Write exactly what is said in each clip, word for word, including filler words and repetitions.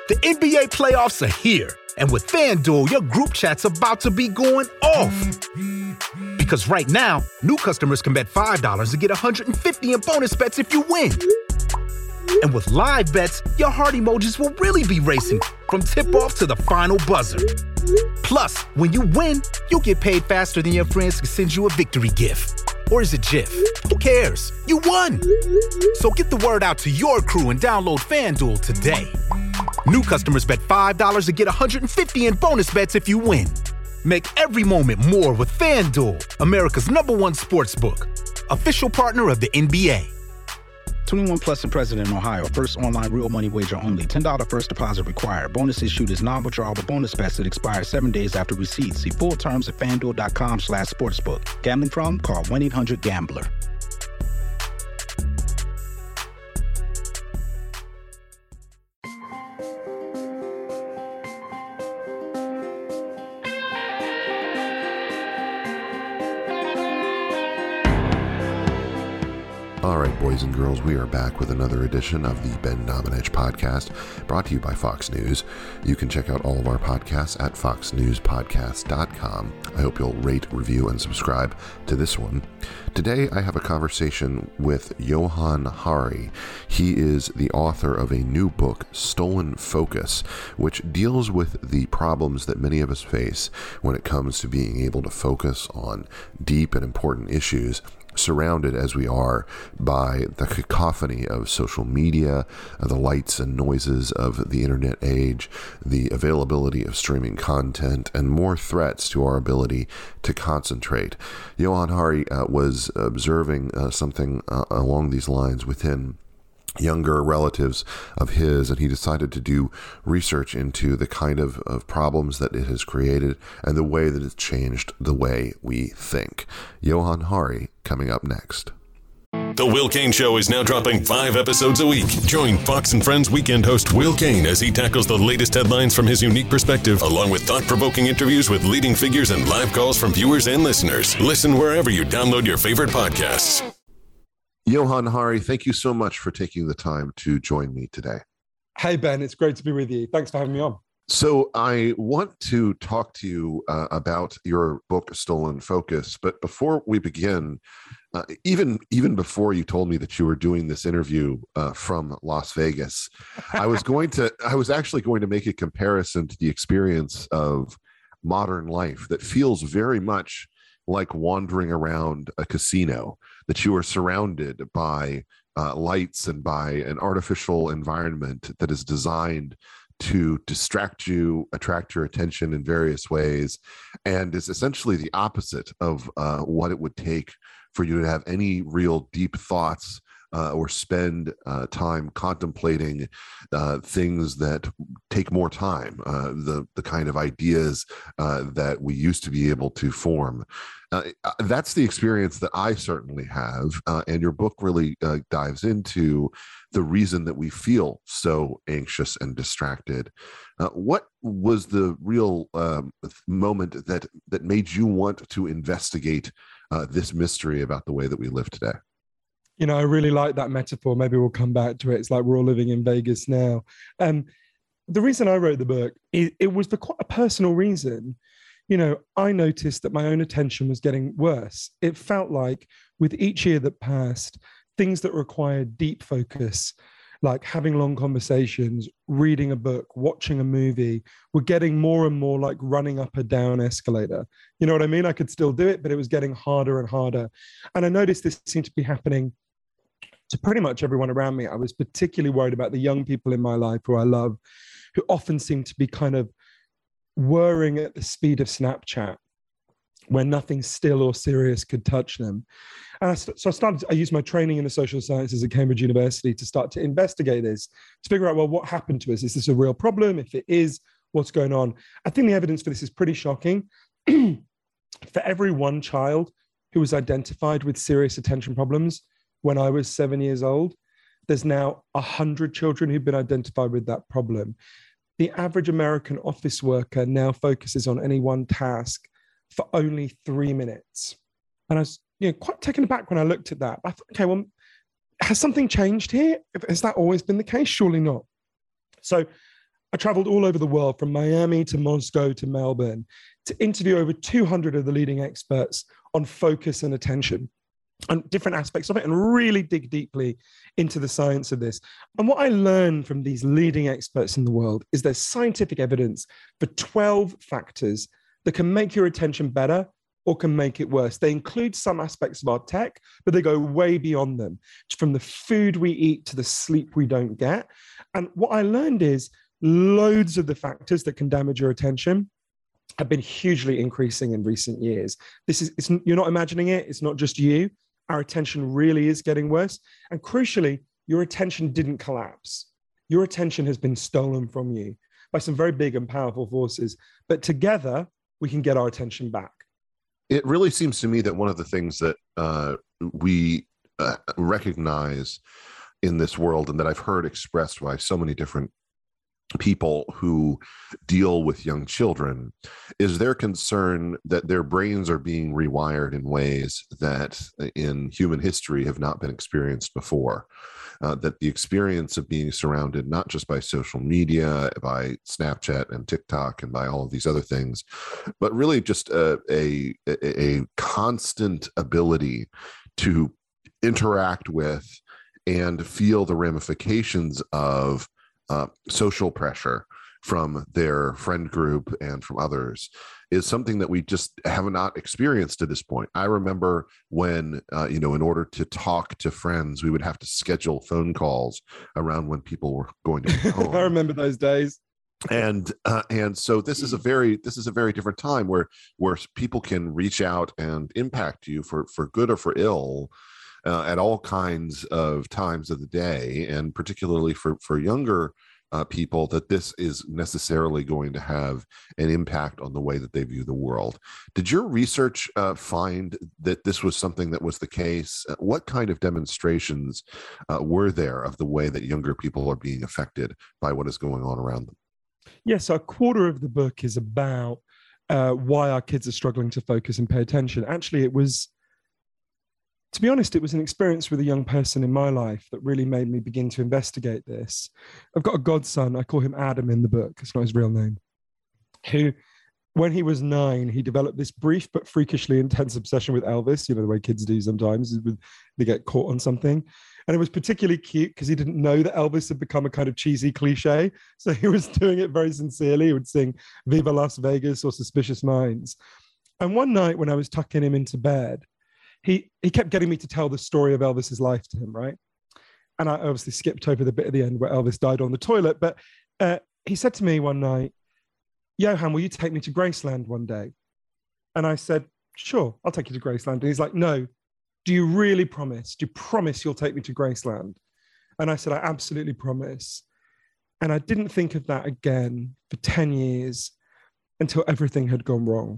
The N B A playoffs are here, and with FanDuel, your group chat's about to be going off. Because right now, new customers can bet five dollars and get one hundred fifty dollars in bonus bets if you win. And with live bets, your heart emojis will really be racing from tip-off to the final buzzer. Plus, when you win, you'll get paid faster than your friends can send you a victory gift. Or is it GIF? Who cares? You won! So get the word out to your crew and download FanDuel today. New customers bet five dollars and get one hundred fifty dollars in bonus bets if you win. Make every moment more with FanDuel, America's number one sportsbook. Official partner of the N B A. twenty-one plus and present in Ohio. First online real money wager only. ten dollars first deposit required. Bonus issued is non-withdrawable bonus bets that expire seven days after receipt. See full terms at FanDuel.com slash sportsbook. Gambling problem? Call one eight hundred gambler. All right, boys and girls, we are back with another edition of the Ben Domenech podcast, brought to you by Fox News. You can check out all of our podcasts at fox news podcast dot com. I hope you'll rate, review, and subscribe to this one. Today, I have a conversation with Johann Hari. He is the author of a new book, Stolen Focus, which deals with the problems that many of us face when it comes to being able to focus on deep and important issues, surrounded as we are by the cacophony of social media, the lights and noises of the internet age, the availability of streaming content, and more threats to our ability to concentrate. Johann Hari uh, was observing uh, something uh, along these lines within younger relatives of his, and he decided to do research into the kind of, of problems that it has created and the way that it's changed the way we think. Johann Hari coming up next. The Will Cain Show is now dropping five episodes a week. Join Fox and Friends weekend host Will Cain as he tackles the latest headlines from his unique perspective, along with thought-provoking interviews with leading figures and live calls from viewers and listeners. Listen wherever you download your favorite podcasts. Johann Hari, thank you so much for taking the time to join me today. Hey, Ben, it's great to be with you. Thanks for having me on. So I want to talk to you uh, about your book, Stolen Focus. But before we begin, uh, even even before you told me that you were doing this interview uh, from Las Vegas, I was going to, I was actually going to make a comparison to the experience of modern life that feels very much like wandering around a casino, that you are surrounded by uh, lights and by an artificial environment that is designed to distract you, attract your attention in various ways, and is essentially the opposite of uh, what it would take for you to have any real deep thoughts uh, or spend uh, time contemplating uh, things that take more time, uh, the, the kind of ideas uh, that we used to be able to form. Uh, that's the experience that I certainly have, uh, and your book really uh, dives into the reason that we feel so anxious and distracted. Uh, what was the real um, moment that that made you want to investigate uh, this mystery about the way that we live today? You know, I really like that metaphor. Maybe we'll come back to it. It's like we're all living in Vegas now. Um, the reason I wrote the book, it, it was for quite a personal reason. You know, I noticed that my own attention was getting worse. It felt like with each year that passed, things that required deep focus, like having long conversations, reading a book, watching a movie, were getting more and more like running up a down escalator. You know what I mean? I could still do it, but it was getting harder and harder. And I noticed this seemed to be happening to pretty much everyone around me. I was particularly worried about the young people in my life who I love, who often seem to be kind of whirring at the speed of Snapchat, where nothing still or serious could touch them. And I, so I started, I used my training in the social sciences at Cambridge University to start to investigate this, to figure out, well, what happened to us? Is this a real problem? If it is, what's going on? I think the evidence for this is pretty shocking. For every one child who was identified with serious attention problems when I was seven years old, there's now one hundred children who've been identified with that problem. The average American office worker now focuses on any one task for only three minutes. And I was you know, quite taken aback when I looked at that. I thought, okay, well, has something changed here? Has that always been the case? Surely not. So I traveled all over the world, from Miami to Moscow to Melbourne, to interview over two hundred of the leading experts on focus and attention and different aspects of it, and really dig deeply into the science of this. And what I learned from these leading experts in the world is there's scientific evidence for twelve factors that can make your attention better or can make it worse. They include some aspects of our tech, but they go way beyond them, from the food we eat to the sleep we don't get. And what I learned is loads of the factors that can damage your attention have been hugely increasing in recent years. This is, it's, you're not imagining it. It's not just you. Our attention really is getting worse. And crucially, your attention didn't collapse. Your attention has been stolen from you by some very big and powerful forces. But together, we can get our attention back. It really seems to me that one of the things that uh, we uh, recognize in this world, and that I've heard expressed by so many different people who deal with young children, is their concern that their brains are being rewired in ways that in human history have not been experienced before. Uh, that the experience of being surrounded not just by social media, by Snapchat and TikTok and by all of these other things, but really just a, a, a constant ability to interact with and feel the ramifications of Uh, social pressure from their friend group and from others is something that we just have not experienced to this point. I remember when, uh, you know, in order to talk to friends, we would have to schedule phone calls around when people were going to be home. I remember those days. And uh, and so this is a very this is a very different time where where people can reach out and impact you for for good or for ill. Uh, at all kinds of times of the day, and particularly for, for younger uh, people, that this is necessarily going to have an impact on the way that they view the world. Did your research uh, find that this was something that was the case? Uh, what kind of demonstrations uh, were there of the way that younger people are being affected by what is going on around them? Yes, yeah, so a quarter of the book is about uh, why our kids are struggling to focus and pay attention. Actually, it was To be honest, it was an experience with a young person in my life that really made me begin to investigate this. I've got a godson, I call him Adam in the book, it's not his real name, who, when he was nine, he developed this brief but freakishly intense obsession with Elvis, you know, the way kids do sometimes, they get caught on something. And it was particularly cute because he didn't know that Elvis had become a kind of cheesy cliche. So he was doing it very sincerely. He would sing Viva Las Vegas or Suspicious Minds. And one night when I was tucking him into bed, He he kept getting me to tell the story of Elvis's life to him, right? And I obviously skipped over the bit at the end where Elvis died on the toilet. But uh, he said to me one night, Johan, will you take me to Graceland one day? And I said, sure, I'll take you to Graceland. And he's like, no, do you really promise? Do you promise you'll take me to Graceland? And I said, I absolutely promise. And I didn't think of that again for ten years until everything had gone wrong.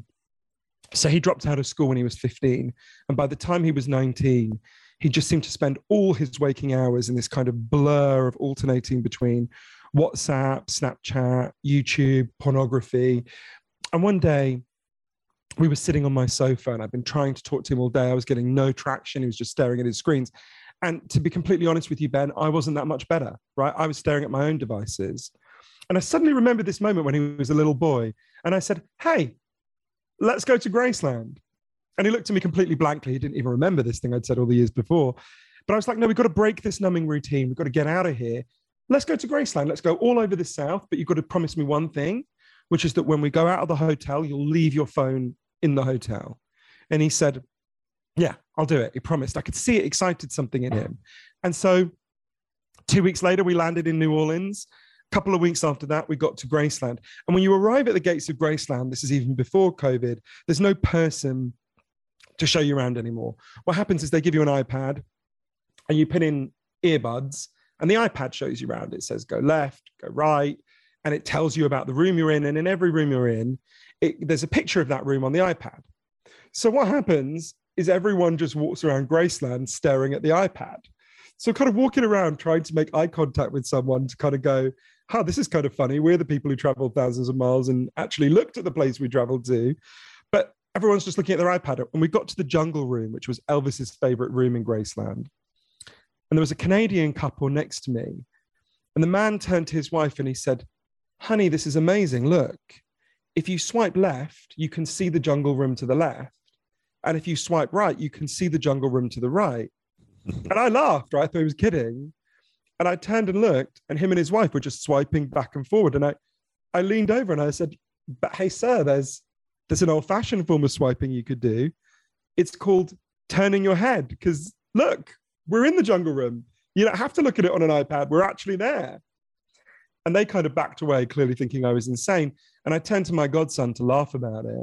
So he dropped out of school when he was fifteen. And by the time he was nineteen, he just seemed to spend all his waking hours in this kind of blur of alternating between WhatsApp, Snapchat, YouTube, pornography. And one day we were sitting on my sofa and I'd been trying to talk to him all day. I was getting no traction. He was just staring at his screens. And to be completely honest with you, Ben, I wasn't that much better, right? I was staring at my own devices. And I suddenly remembered this moment when he was a little boy. And I said, hey, let's go to Graceland. And he looked at me completely blankly. He didn't even remember this thing I'd said all the years before. But I was like, no, we've got to break this numbing routine. We've got to get out of here. Let's go to Graceland. Let's go all over the South. But you've got to promise me one thing, which is that when we go out of the hotel, you'll leave your phone in the hotel. And he said, yeah, I'll do it. He promised. I could see it excited something in him. And so two weeks later, we landed in New Orleans. A couple of weeks after that, we got to Graceland. And when you arrive at the gates of Graceland, this is even before COVID, there's no person to show you around anymore. What happens is they give you an iPad and you put in earbuds and the iPad shows you around. It says go left, go right, and it tells you about the room you're in. And in every room you're in, it, there's a picture of that room on the iPad. So what happens is everyone just walks around Graceland staring at the iPad. So kind of walking around trying to make eye contact with someone to kind of go, huh, this is kind of funny. We're the people who traveled thousands of miles and actually looked at the place we traveled to. But everyone's just looking at their iPad. And we got to the jungle room, which was Elvis's favorite room in Graceland. And there was a Canadian couple next to me. And the man turned to his wife and he said, honey, this is amazing. Look, if you swipe left, you can see the jungle room to the left. And if you swipe right, you can see the jungle room to the right. And I laughed, right? I thought he was kidding. And I turned and looked, and him and his wife were just swiping back and forward. And I, I leaned over and I said, but hey, sir, there's, there's an old-fashioned form of swiping you could do. It's called turning your head. Because look, we're in the jungle room. You don't have to look at it on an iPad. We're actually there. And they kind of backed away, clearly thinking I was insane. And I turned to my godson to laugh about it.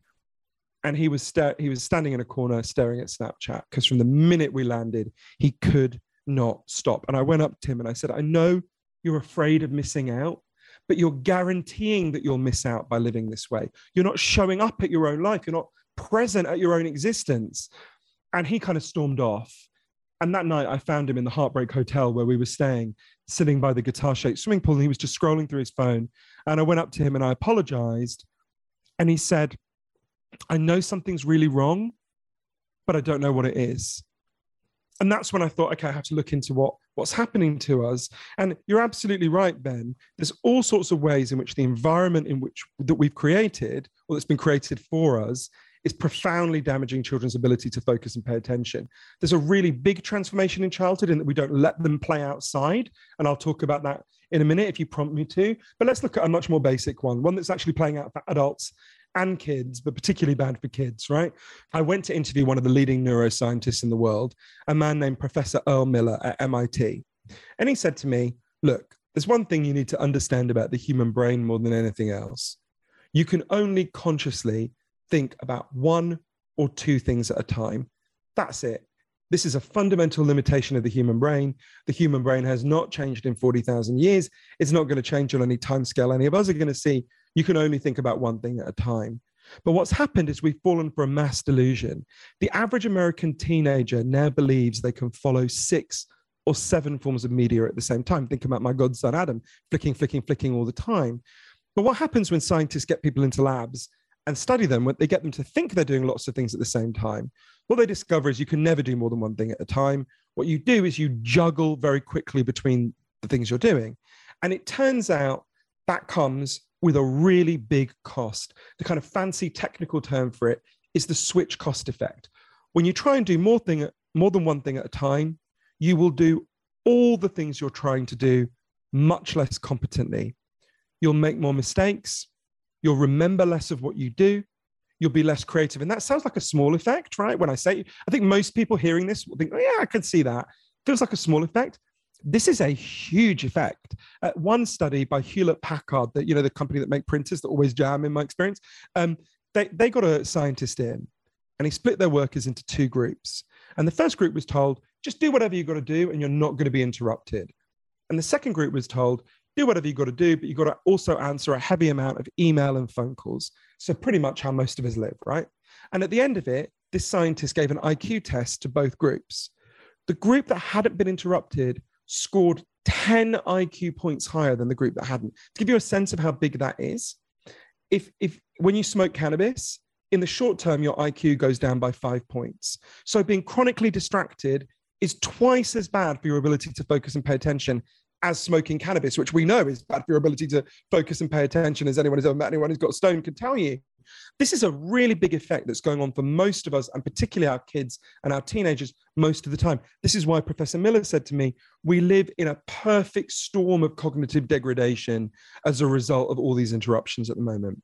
And he was sta- he was standing in a corner staring at Snapchat, because from the minute we landed, he could not stop. And I went up to him and I said, I know you're afraid of missing out, but you're guaranteeing that you'll miss out by living this way. You're not showing up at your own life. You're not present at your own existence. And he kind of stormed off. And that night I found him in the Heartbreak Hotel where we were staying, sitting by the guitar-shaped swimming pool, and he was just scrolling through his phone. And I went up to him and I apologized. And he said, I know something's really wrong, but I don't know what it is. And that's when I thought, okay, I have to look into what, what's happening to us. And you're absolutely right, Ben. There's all sorts of ways in which the environment in which that we've created, or that's been created for us, is profoundly damaging children's ability to focus and pay attention. There's a really big transformation in childhood in that we don't let them play outside. And I'll talk about that in a minute if you prompt me to. But let's look at a much more basic one, one that's actually playing out for adults and kids, but particularly bad for kids, right? I went to interview one of the leading neuroscientists in the world, a man named Professor Earl Miller at M I T. And he said to me, look, there's one thing you need to understand about the human brain more than anything else. You can only consciously think about one or two things at a time. That's it. This is a fundamental limitation of the human brain. The human brain has not changed in forty thousand years. It's not going to change on any timescale any of us are going to see. You can only think about one thing at a time. But what's happened is we've fallen for a mass delusion. The average American teenager now believes they can follow six or seven forms of media at the same time. Think about my godson, Adam, flicking, flicking, flicking all the time. But what happens when scientists get people into labs and study them, when they get them to think they're doing lots of things at the same time? What they discover is you can never do more than one thing at a time. What you do is you juggle very quickly between the things you're doing. And it turns out that comes with a really big cost. The kind of fancy technical term for it is the switch cost effect. When you try and do more, thing, more than one thing at a time, you will do all the things you're trying to do much less competently. You'll make more mistakes. You'll remember less of what you do. You'll be less creative. And that sounds like a small effect, right? When I say, I think most people hearing this will think, oh, yeah, I can see that. Feels like a small effect. This is a huge effect. Uh, one study by Hewlett-Packard, that, you know, the company that make printers that always jam in my experience, um, they, they got a scientist in and he split their workers into two groups. And the first group was told, just do whatever you've got to do and you're not going to be interrupted. And the second group was told, do whatever you've got to do, but you've got to also answer a heavy amount of email and phone calls. So pretty much how most of us live, right? And at the end of it, this scientist gave an I Q test to both groups. The group that hadn't been interrupted scored ten I Q points higher than the group that hadn't. To give you a sense of how big that is, if, if when you smoke cannabis, in the short term, your I Q goes down by five points. So being chronically distracted is twice as bad for your ability to focus and pay attention as smoking cannabis, which we know is bad for your ability to focus and pay attention, as anyone who's ever met anyone who's got stoned can tell you. This is a really big effect that's going on for most of us, and particularly our kids and our teenagers most of the time. This is why Professor Miller said to me, we live in a perfect storm of cognitive degradation as a result of all these interruptions at the moment.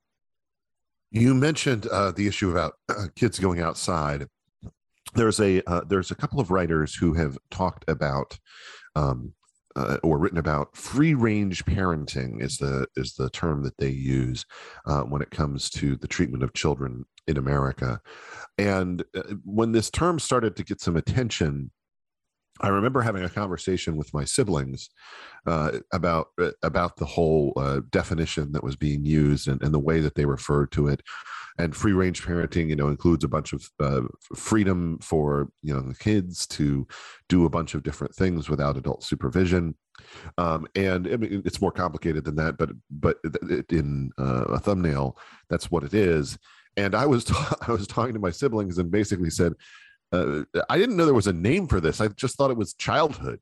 You mentioned uh, the issue about uh, kids going outside. There's a uh, there's a couple of writers who have talked about um, uh, or written about free range parenting is the is the term that they use uh, when it comes to the treatment of children in America. And uh, when this term started to get some attention, I remember having a conversation with my siblings uh, about uh, about the whole uh, definition that was being used and, and the way that they referred to it. And free range parenting, you know, includes a bunch of uh, freedom for, you know, the kids to do a bunch of different things without adult supervision. Um, and I mean, it's more complicated than that, but but in uh, a thumbnail, that's what it is. And I was ta- I was talking to my siblings and basically said, uh, I didn't know there was a name for this. I just thought it was childhood.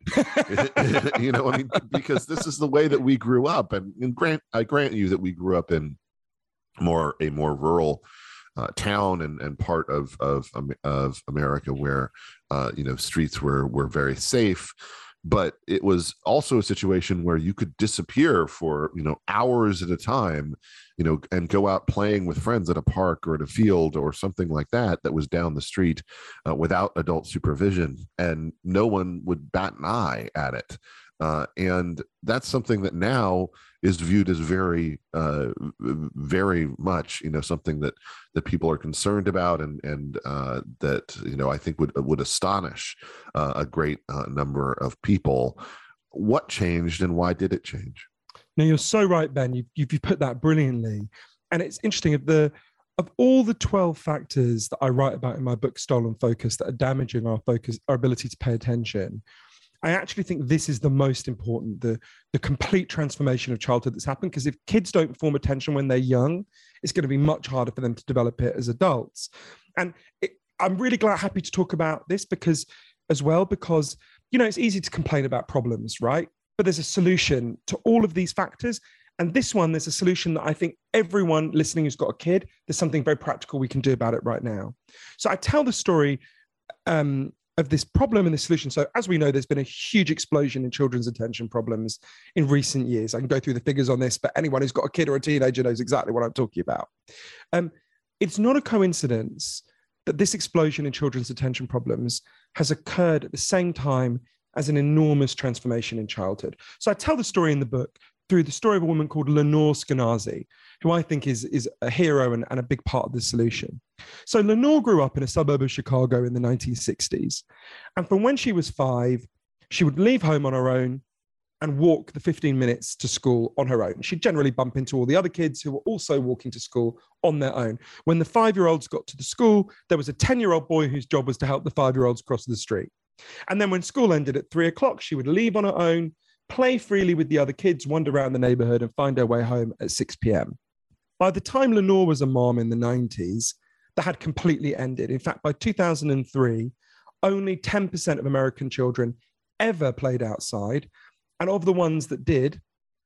You know, I mean, because this is the way that we grew up, and, and grant I grant you that we grew up in more a more rural uh, town and and part of of of America where uh, you know, streets were were very safe. But it was also a situation where you could disappear for, you know, hours at a time, you know, and go out playing with friends at a park or at a field or something like that, that was down the street uh, without adult supervision, and no one would bat an eye at it. Uh, and that's something that now is viewed as very, uh, very much, you know, something that that people are concerned about, and and uh, that, you know, I think would would astonish uh, a great uh, number of people. What changed, and why did it change? No, you're so right, Ben. You've you've put that brilliantly, and it's interesting. Of the of all the twelve factors that I write about in my book, Stolen Focus, that are damaging our focus, our ability to pay attention, I actually think this is the most important, the, the complete transformation of childhood that's happened. Because if kids don't form attention when they're young, it's going to be much harder for them to develop it as adults. And it, I'm really glad, happy to talk about this because, as well, because, you know, it's easy to complain about problems, right? But there's a solution to all of these factors. And this one, there's a solution that I think everyone listening who's got a kid, there's something very practical we can do about it right now. So I tell the story um, of this problem and the solution. So as we know, there's been a huge explosion in children's attention problems in recent years. I can go through the figures on this, but anyone who's got a kid or a teenager knows exactly what I'm talking about. Um, it's not a coincidence that this explosion in children's attention problems has occurred at the same time as an enormous transformation in childhood. So I tell the story in the book through the story of a woman called Lenore Skenazy, who I think is, is a hero and, and a big part of the solution. So Lenore grew up in a suburb of Chicago in the nineteen sixties. And from when she was five, she would leave home on her own and walk the fifteen minutes to school on her own. She'd generally bump into all the other kids who were also walking to school on their own. When the five-year-olds got to the school, there was a ten-year-old boy whose job was to help the five-year-olds cross the street. And then when school ended at three o'clock, she would leave on her own, play freely with the other kids, wander around the neighborhood, and find her way home at six p.m. By the time Lenore was a mom in the nineties, that had completely ended. In fact, by two thousand three, only ten percent of American children ever played outside. And of the ones that did,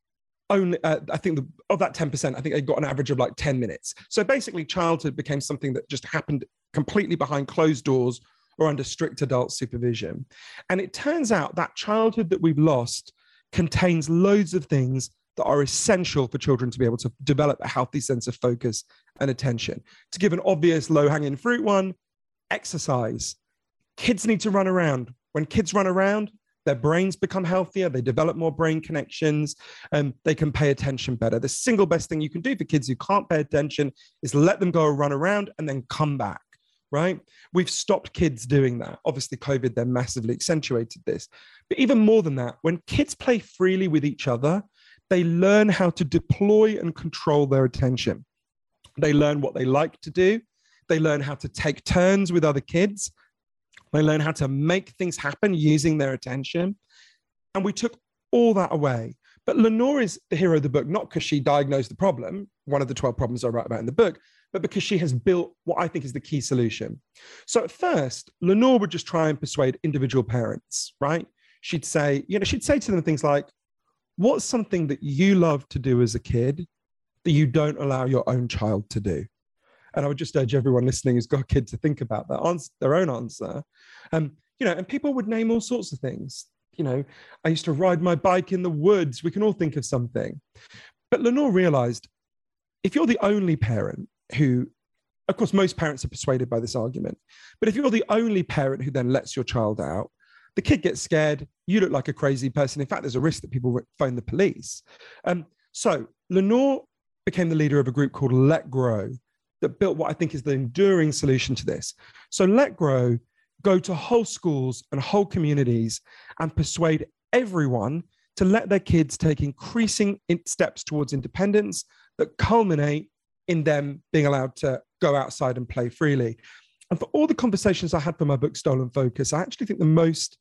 only uh, I think the, of that ten percent, I think they got an average of like ten minutes. So basically, childhood became something that just happened completely behind closed doors or under strict adult supervision. And it turns out that childhood that we've lost contains loads of things that are essential for children to be able to develop a healthy sense of focus and attention. To give an obvious low-hanging fruit one, exercise. Kids need to run around. When kids run around, their brains become healthier, they develop more brain connections, and they can pay attention better. The single best thing you can do for kids who can't pay attention is let them go run around and then come back, right? We've stopped kids doing that. Obviously, COVID then massively accentuated this. But even more than that, when kids play freely with each other, they learn how to deploy and control their attention. They learn what they like to do. They learn how to take turns with other kids. They learn how to make things happen using their attention. And we took all that away. But Lenore is the hero of the book, not because she diagnosed the problem, one of the twelve problems I write about in the book, but because she has built what I think is the key solution. So at first, Lenore would just try and persuade individual parents, right? She'd say, you know, she'd say to them things like, what's something that you love to do as a kid that you don't allow your own child to do? And I would just urge everyone listening who's got a kid to think about that answer, their own answer. Um, you know, and people would name all sorts of things. You know, I used to ride my bike in the woods. We can all think of something. But Lenore realized if you're the only parent who, of course, most parents are persuaded by this argument, but if you're the only parent who then lets your child out, the kid gets scared, you look like a crazy person. In fact, there's a risk that people phone the police. Um, so Lenore became the leader of a group called Let Grow that built what I think is the enduring solution to this. So Let Grow go to whole schools and whole communities and persuade everyone to let their kids take increasing steps towards independence that culminate in them being allowed to go outside and play freely. And for all the conversations I had for my book, Stolen Focus, I actually think the most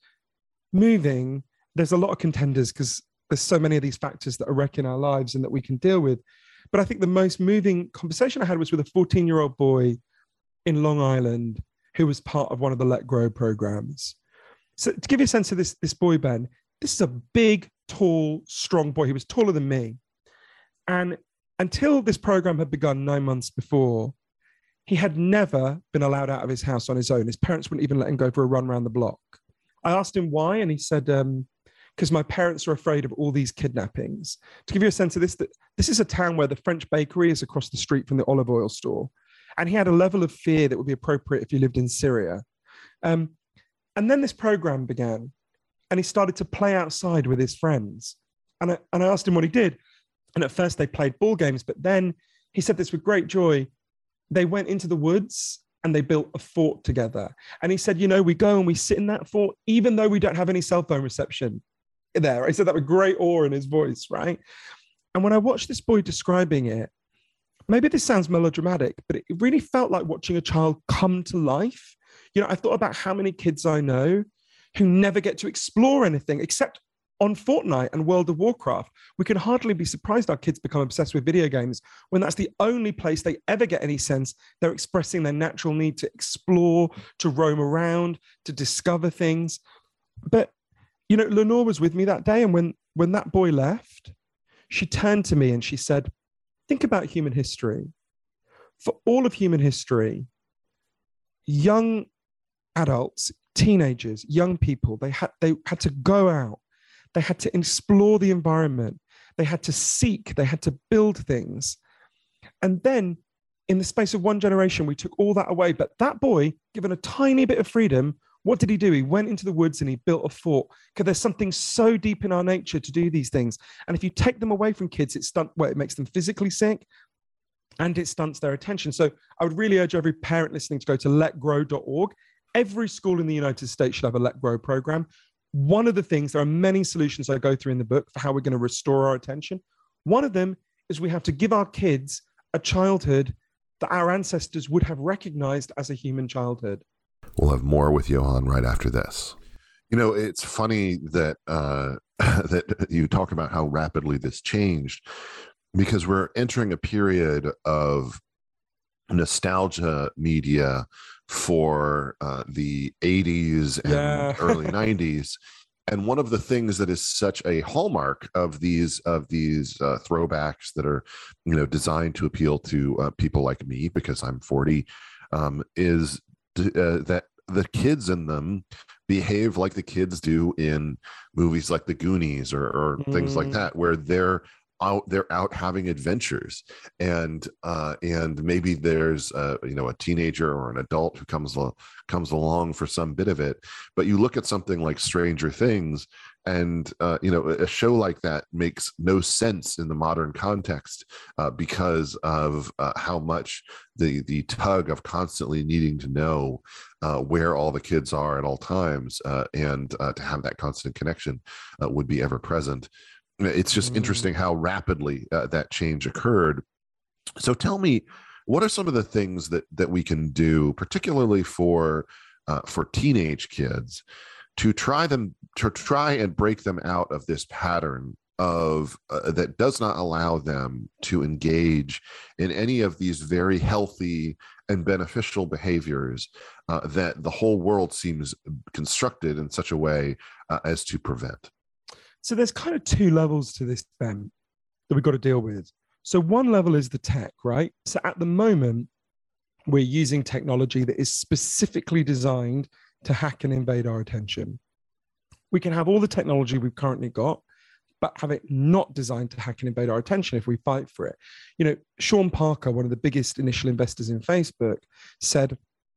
moving, there's a lot of contenders because there's so many of these factors that are wrecking our lives and that we can deal with. But I think the most moving conversation I had was with a fourteen-year-old boy in Long Island who was part of one of the Let Grow programs. So to give you a sense of this, this boy, Ben, this is a big, tall, strong boy. He was taller than me. And until this program had begun nine months before, he had never been allowed out of his house on his own. His parents wouldn't even let him go for a run around the block. I asked him why, and he said, um, because my parents are afraid of all these kidnappings. To give you a sense of this, that this is a town where the French bakery is across the street from the olive oil store. And he had a level of fear that would be appropriate if you lived in Syria. Um, and then this program began, and he started to play outside with his friends. And I, and I asked him what he did. And at first they played ball games, but then he said this with great joy. They went into the woods and they built a fort together. And he said, you know, we go and we sit in that fort, even though we don't have any cell phone reception there. He said that with great awe in his voice, right? And when I watched this boy describing it, maybe this sounds melodramatic, but it really felt like watching a child come to life. You know, I thought about how many kids I know who never get to explore anything except on Fortnite and World of Warcraft. We can hardly be surprised our kids become obsessed with video games when that's the only place they ever get any sense they're expressing their natural need to explore, to roam around, to discover things. But, you know, Lenore was with me that day, and when, when that boy left, she turned to me and she said, think about human history. For all of human history, young adults, teenagers, young people, they had, they had to go out. They had to explore the environment. They had to seek. They had to build things. And then in the space of one generation, we took all that away. But that boy, given a tiny bit of freedom, what did he do? He went into the woods and he built a fort. Because there's something so deep in our nature to do these things. And if you take them away from kids, it, stunt, well, it makes them physically sick and it stunts their attention. So I would really urge every parent listening to go to let grow dot org. Every school in the United States should have a Let Grow program. One of the things, there are many solutions I go through in the book for how we're going to restore our attention. One of them is we have to give our kids a childhood that our ancestors would have recognized as a human childhood. We'll have more with Johan right after this. You know, it's funny that uh, that you talk about how rapidly this changed, because we're entering a period of nostalgia media for uh, the eighties and yeah. early nineties. And one of the things that is such a hallmark of these of these uh, throwbacks that are, you know, designed to appeal to uh, people like me, because I'm forty, um, is uh, that the kids in them behave like the kids do in movies like The Goonies or, or mm. things like that, where they're out they're out having adventures, and uh and maybe there's uh you know a teenager or an adult who comes comes along for some bit of it. But you look at something like Stranger Things, and uh you know a show like that makes no sense in the modern context, uh, because of uh, how much the the tug of constantly needing to know uh where all the kids are at all times, uh and uh, to have that constant connection uh, would be ever present. It's just interesting how rapidly uh, that change occurred. So tell me, what are some of the things that that we can do, particularly for uh, for teenage kids, to try them to try and break them out of this pattern of uh, that does not allow them to engage in any of these very healthy and beneficial behaviors uh, that the whole world seems constructed in such a way uh, as to prevent? So there's kind of two levels to this, Ben, that we've got to deal with. So one level is the tech, right? So at the moment, we're using technology that is specifically designed to hack and invade our attention. We can have all the technology we've currently got, but have it not designed to hack and invade our attention if we fight for it. You know, Sean Parker, one of the biggest initial investors in Facebook, said,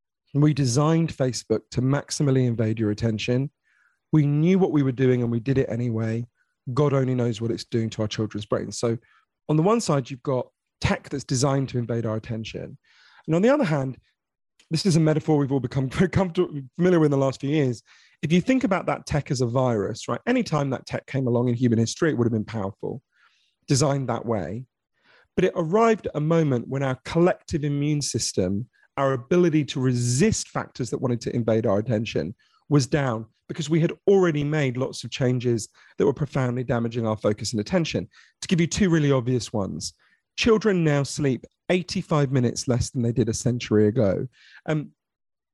we designed Facebook to maximally invade your attention. We knew what we were doing and we did it anyway. God only knows what it's doing to our children's brains. So on the one side, you've got tech that's designed to invade our attention. And on the other hand, this is a metaphor we've all become very comfortable, familiar with in the last few years. If you think about that tech as a virus, right? Anytime that tech came along in human history, it would have been powerful, designed that way. But it arrived at a moment when our collective immune system, our ability to resist factors that wanted to invade our attention, was down, because we had already made lots of changes that were profoundly damaging our focus and attention. To give you two really obvious ones, children now sleep eighty-five minutes less than they did a century ago. Um,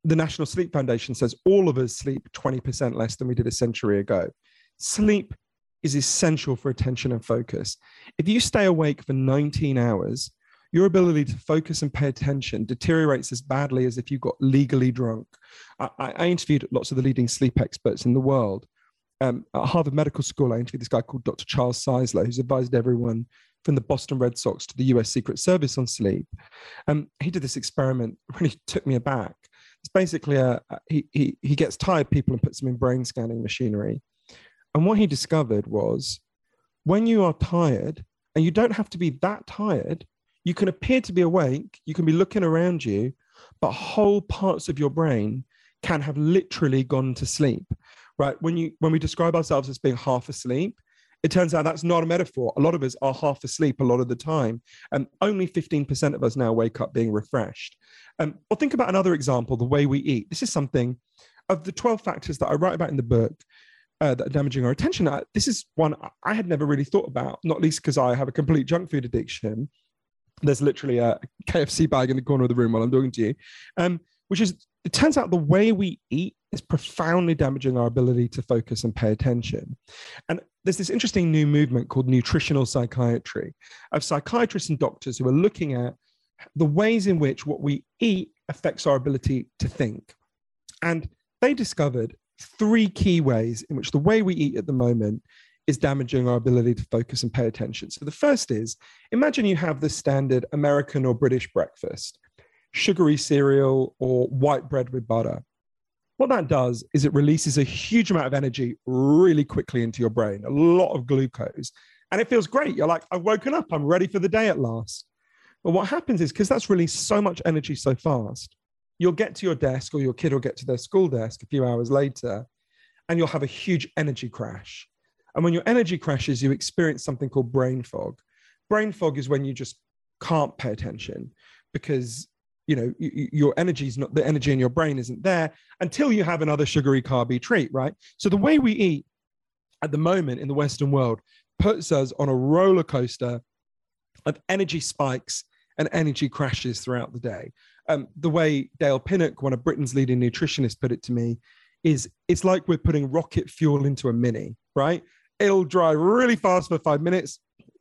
the National Sleep Foundation says all of us sleep twenty percent less than we did a century ago. Sleep is essential for attention and focus. If you stay awake for nineteen hours, your ability to focus and pay attention deteriorates as badly as if you got legally drunk. I, I interviewed lots of the leading sleep experts in the world. Um, at Harvard Medical School, I interviewed this guy called Doctor Charles Czeisler, who's advised everyone from the Boston Red Sox to the U S Secret Service on sleep. Um, he did this experiment, really took me aback. It's basically, a, he, he, he gets tired people and puts them in brain scanning machinery. And what he discovered was when you are tired, and you don't have to be that tired, you can appear to be awake, you can be looking around you, but whole parts of your brain can have literally gone to sleep, right? When you when we describe ourselves as being half asleep, it turns out that's not a metaphor. A lot of us are half asleep a lot of the time, and only fifteen percent of us now wake up being refreshed. Um, or think about another example, the way we eat. This is something, of the twelve factors that I write about in the book, Uh, that are damaging our attention. Uh, this is one I had never really thought about, not least because I have a complete junk food addiction. There's literally a K F C bag in the corner of the room while I'm talking to you, um, which is, it turns out the way we eat is profoundly damaging our ability to focus and pay attention. And there's this interesting new movement called nutritional psychiatry of psychiatrists and doctors who are looking at the ways in which what we eat affects our ability to think. And they discovered three key ways in which the way we eat at the moment is damaging our ability to focus and pay attention. So the first is, imagine you have the standard American or British breakfast, sugary cereal or white bread with butter. What that does is it releases a huge amount of energy really quickly into your brain, a lot of glucose, and it feels great. You're like, I've woken up, I'm ready for the day at last. But what happens is, because that's released so much energy so fast, you'll get to your desk, or your kid will get to their school desk a few hours later, and you'll have a huge energy crash. And when your energy crashes, you experience something called brain fog. Brain fog is when you just can't pay attention because, you know, you, your energy is not, the energy in your brain isn't there until you have another sugary carby treat, right? So the way we eat at the moment in the Western world puts us on a roller coaster of energy spikes and energy crashes throughout the day. Um, the way Dale Pinnock, one of Britain's leading nutritionists, put it to me is, it's like we're putting rocket fuel into a Mini, right? It'll drive really fast for five minutes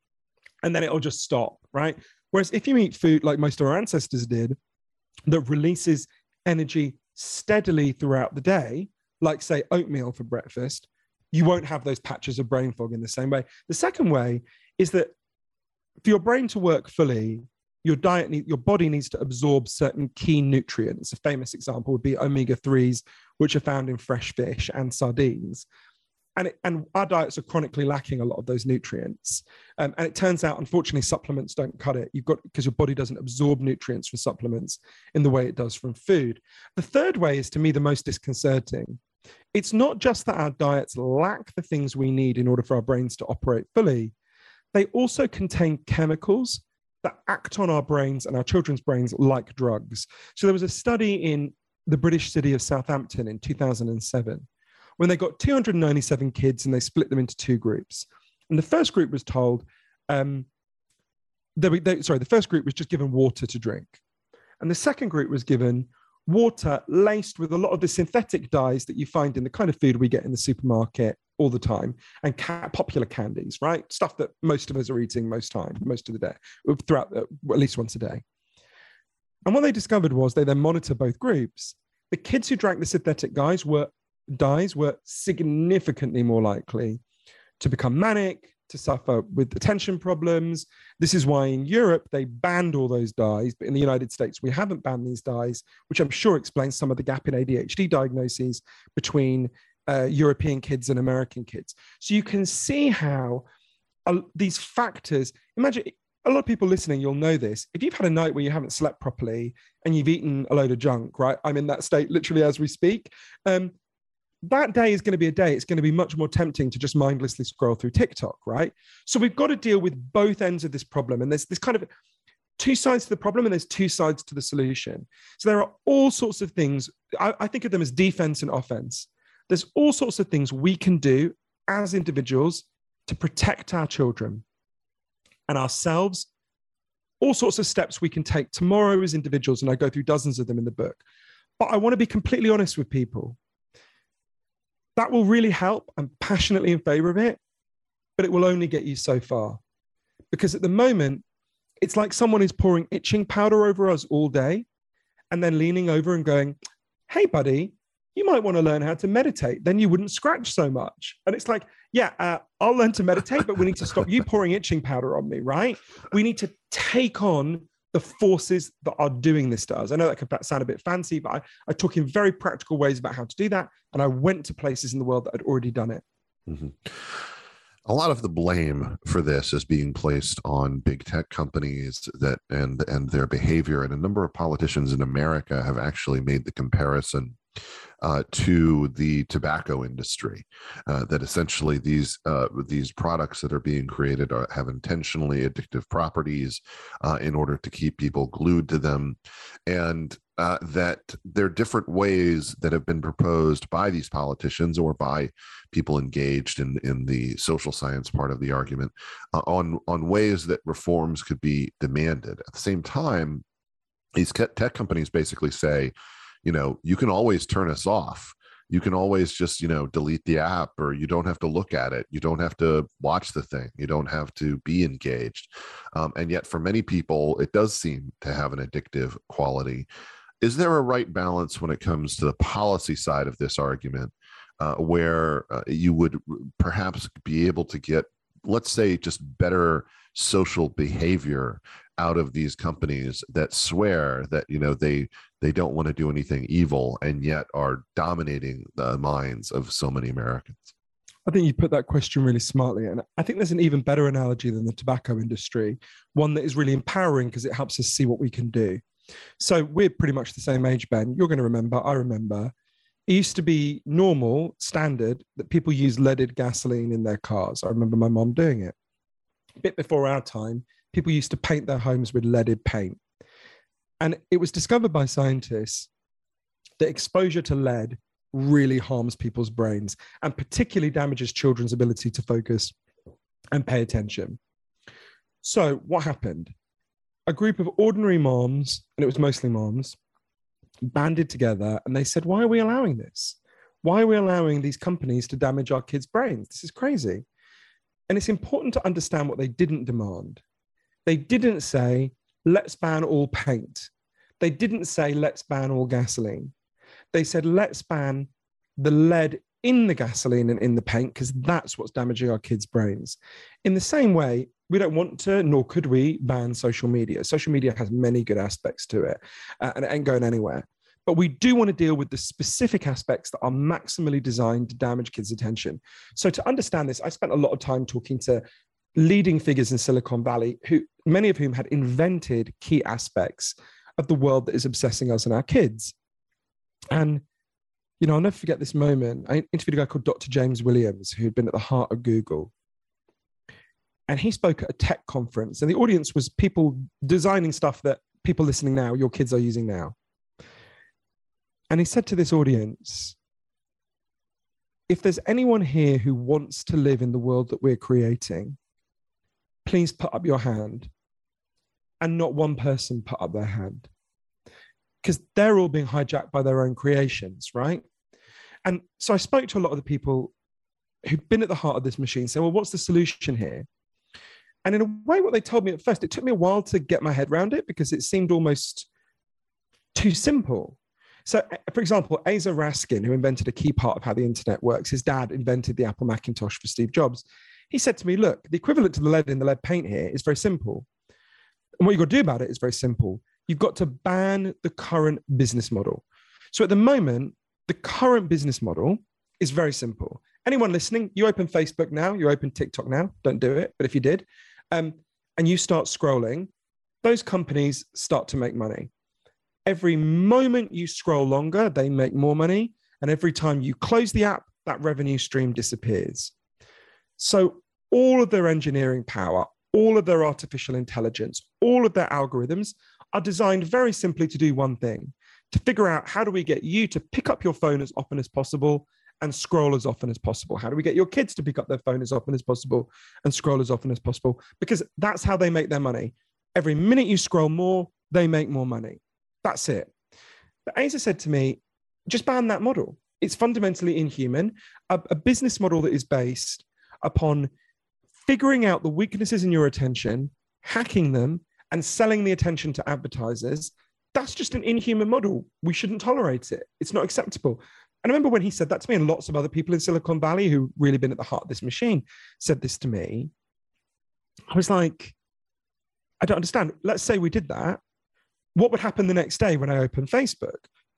and then it'll just stop, right? Whereas if you eat food like most of our ancestors did, that releases energy steadily throughout the day, like say oatmeal for breakfast, you won't have those patches of brain fog in the same way. The second way is that for your brain to work fully, your diet, need, your body needs to absorb certain key nutrients. A famous example would be omega threes, which are found in fresh fish and sardines. And, it, and our diets are chronically lacking a lot of those nutrients. Um, and it turns out, unfortunately, supplements don't cut it. You've got, because your body doesn't absorb nutrients from supplements in the way it does from food. The third way is, to me, the most disconcerting. It's not just that our diets lack the things we need in order for our brains to operate fully. They also contain chemicals that act on our brains and our children's brains like drugs. So there was a study in the British city of Southampton in two thousand seven, when they got two hundred ninety-seven kids and they split them into two groups. And the first group was told, um, they, they, sorry, the first group was just given water to drink. And the second group was given water laced with a lot of the synthetic dyes that you find in the kind of food we get in the supermarket all the time, and ca- popular candies, right? Stuff that most of us are eating most time, most of the day, throughout, uh, at least once a day. And what they discovered was they then monitor both groups. The kids who drank the synthetic dyes were dyes were significantly more likely to become manic, to suffer with attention problems. This is why in Europe they banned all those dyes, but in the United States we haven't banned these dyes, which I'm sure explains some of the gap in A D H D diagnoses between uh, European kids and American kids. So you can see how uh, these factors, imagine, a lot of people listening, you'll know this. If you've had a night where you haven't slept properly and you've eaten a load of junk, right? I'm in that state literally as we speak. Um, that day is going to be a day, it's going to be much more tempting to just mindlessly scroll through TikTok, right? So we've got to deal with both ends of this problem. And there's this kind of two sides to the problem and there's two sides to the solution. So there are all sorts of things, I, I think of them as defense and offense. There's all sorts of things we can do as individuals to protect our children and ourselves, all sorts of steps we can take tomorrow as individuals, and I go through dozens of them in the book. But I want to be completely honest with people. That will really help. I'm passionately in favor of it, but it will only get you so far. Because at the moment, it's like someone is pouring itching powder over us all day and then leaning over and going, hey, buddy, you might want to learn how to meditate. Then you wouldn't scratch so much. And it's like, yeah, uh, I'll learn to meditate, but we need to stop you pouring itching powder on me, right? We need to take on the forces that are doing this to us. I know that could sound a bit fancy, but I, I talk in very practical ways about how to do that. And I went to places in the world that had already done it. Mm-hmm. A lot of the blame for this is being placed on big tech companies that and and their behavior. And a number of politicians in America have actually made the comparison uh, to the tobacco industry, uh, that essentially these uh, these products that are being created are, have intentionally addictive properties uh, in order to keep people glued to them, and uh, that there are different ways that have been proposed by these politicians or by people engaged in, in the social science part of the argument uh, on, on ways that reforms could be demanded. At the same time, these tech companies basically say, you know, you can always turn us off. You can always just, you know, delete the app, or you don't have to look at it. You don't have to watch the thing. You don't have to be engaged. Um, and yet for many people, it does seem to have an addictive quality. Is there a right balance when it comes to the policy side of this argument, uh, where uh, you would perhaps be able to get, let's say, just better social behavior out of these companies that swear that, you know, they they don't want to do anything evil and yet are dominating the minds of so many Americans? I think you put that question really smartly. And I think there's an even better analogy than the tobacco industry, one that is really empowering because it helps us see what we can do. So we're pretty much the same age, Ben. You're going to remember, I remember. It used to be normal, standard, that people use leaded gasoline in their cars. I remember my mom doing it. A bit before our time, people used to paint their homes with leaded paint. And it was discovered by scientists that exposure to lead really harms people's brains and particularly damages children's ability to focus and pay attention. So what happened? A group of ordinary moms, and it was mostly moms, banded together and they said, why are we allowing this? Why are we allowing these companies to damage our kids' brains? This is crazy. And it's important to understand what they didn't demand. They didn't say, let's ban all paint. They didn't say, let's ban all gasoline. They said, let's ban the lead in the gasoline and in the paint, because that's what's damaging our kids' brains. In the same way, we don't want to, nor could we, ban social media. Social media has many good aspects to it, uh, and it ain't going anywhere. But we do want to deal with the specific aspects that are maximally designed to damage kids' attention. So to understand this, I spent a lot of time talking to leading figures in Silicon Valley, who many of whom had invented key aspects of the world that is obsessing us and our kids. And, you know, I'll never forget this moment. I interviewed a guy called Doctor James Williams, who had been at the heart of Google. And he spoke at a tech conference, and the audience was people designing stuff that people listening now, your kids are using now. And he said to this audience, if there's anyone here who wants to live in the world that we're creating, please put up your hand. And not one person put up their hand, because they're all being hijacked by their own creations, right? And so I spoke to a lot of the people who've been at the heart of this machine, saying, well, what's the solution here? And in a way, what they told me at first, it took me a while to get my head around it because it seemed almost too simple. So, for example, Asa Raskin, who invented a key part of how the internet works, his dad invented the Apple Macintosh for Steve Jobs. He said to me, look, the equivalent to the lead in the lead paint here is very simple. And what you've got to do about it is very simple. You've got to ban the current business model. So at the moment, the current business model is very simple. Anyone listening, you open Facebook now, you open TikTok now, don't do it, but if you did, um, and you start scrolling, those companies start to make money. Every moment you scroll longer, they make more money. And every time you close the app, that revenue stream disappears. So all of their engineering power, all of their artificial intelligence, all of their algorithms are designed very simply to do one thing, to figure out how do we get you to pick up your phone as often as possible and scroll as often as possible? How do we get your kids to pick up their phone as often as possible and scroll as often as possible? Because that's how they make their money. Every minute you scroll more, they make more money. That's it. But Aza said to me, just ban that model. It's fundamentally inhuman. A, a business model that is based upon figuring out the weaknesses in your attention, hacking them, and selling the attention to advertisers, that's just an inhuman model. We shouldn't tolerate it. It's not acceptable. And I remember when he said that to me, and lots of other people in Silicon Valley who really been at the heart of this machine said this to me. I was like, I don't understand. Let's say we did that. What would happen the next day when I opened Facebook?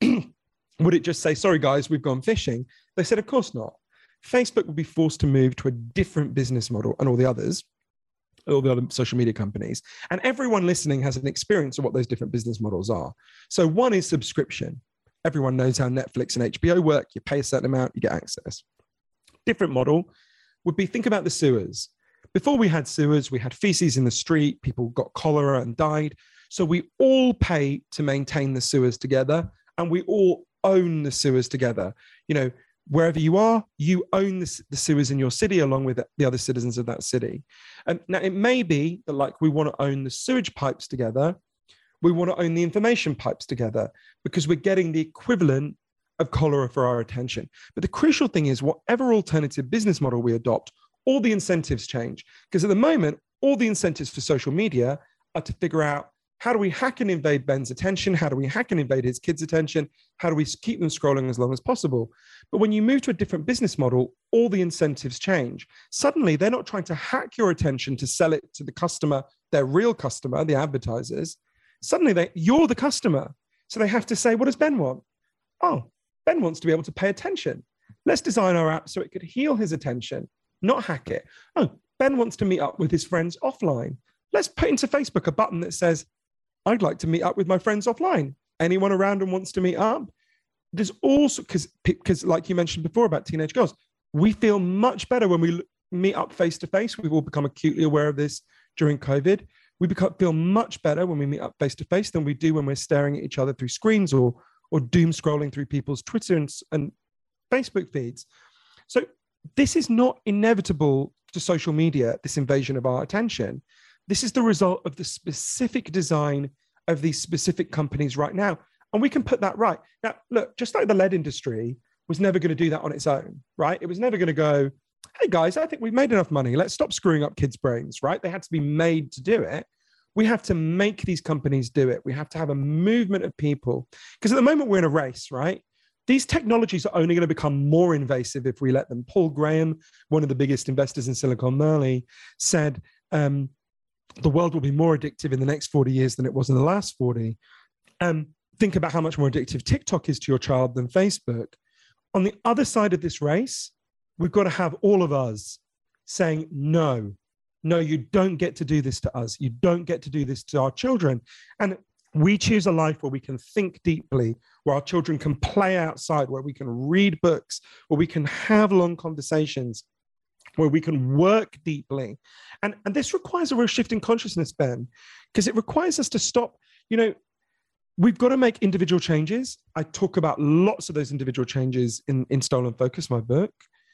Would it just say, sorry, guys, we've gone fishing? They said, of course not. Facebook would be forced to move to a different business model, and all the others, all the other social media companies. And everyone listening has an experience of what those different business models are. So one is subscription. Everyone knows how Netflix and H B O work. You pay a certain amount, you get access. Different model would be, think about the sewers. Before we had sewers, we had feces in the street, people got cholera and died. So we all pay to maintain the sewers together, and we all own the sewers together. You know, wherever you are, you own the, the sewers in your city along with the other citizens of that city. And now it may be that, like, we want to own the sewage pipes together. We want to own the information pipes together because we're getting the equivalent of cholera for our attention. But the crucial thing is, whatever alternative business model we adopt, all the incentives change. Because at the moment, all the incentives for social media are to figure out, how do we hack and invade Ben's attention? How do we hack and invade his kids' attention? How do we keep them scrolling as long as possible? But when you move to a different business model, all the incentives change. Suddenly, they're not trying to hack your attention to sell it to the customer, their real customer, the advertisers. Suddenly, they, you're the customer. So they have to say, what does Ben want? Oh, Ben wants to be able to pay attention. Let's design our app so it could heal his attention, not hack it. Oh, Ben wants to meet up with his friends offline. Let's put into Facebook a button that says, I'd like to meet up with my friends offline. Anyone around and wants to meet up? There's also, because because like you mentioned before about teenage girls, we feel much better when we meet up face to face. We've all become acutely aware of this during COVID. We become, feel much better when we meet up face to face than we do when we're staring at each other through screens or or doom scrolling through people's Twitter and, and Facebook feeds. So this is not inevitable to social media, this invasion of our attention. This is the result of the specific design of these specific companies right now. And we can put that right. Now, look, just like the lead industry was never going to do that on its own, right? It was never going to go, hey guys, I think we've made enough money. Let's stop screwing up kids' brains, right? They had to be made to do it. We have to make these companies do it. We have to have a movement of people. Because at the moment we're in a race, right? These technologies are only going to become more invasive if we let them. Paul Graham, one of the biggest investors in Silicon Valley, said, um, the world will be more addictive in the next forty years than it was in the last forty. Um, think about how much more addictive TikTok is to your child than Facebook. On the other side of this race, we've got to have all of us saying, no, no, you don't get to do this to us. You don't get to do this to our children. And we choose a life where we can think deeply, where our children can play outside, where we can read books, where we can have long conversations, where we can work deeply. And, and this requires a real shift in consciousness, Ben, because it requires us to stop, you know, we've got to make individual changes. I talk about lots of those individual changes in, in Stolen Focus, my book.